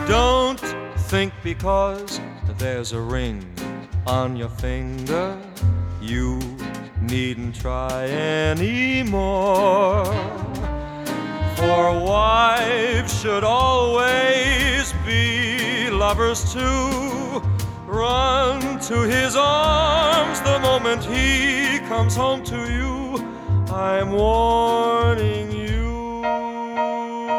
Don't think because there's a ring on your finger you needn't try anymore. For wives should always be lovers too. Run to his arms the moment he comes home to you. I'm warning you.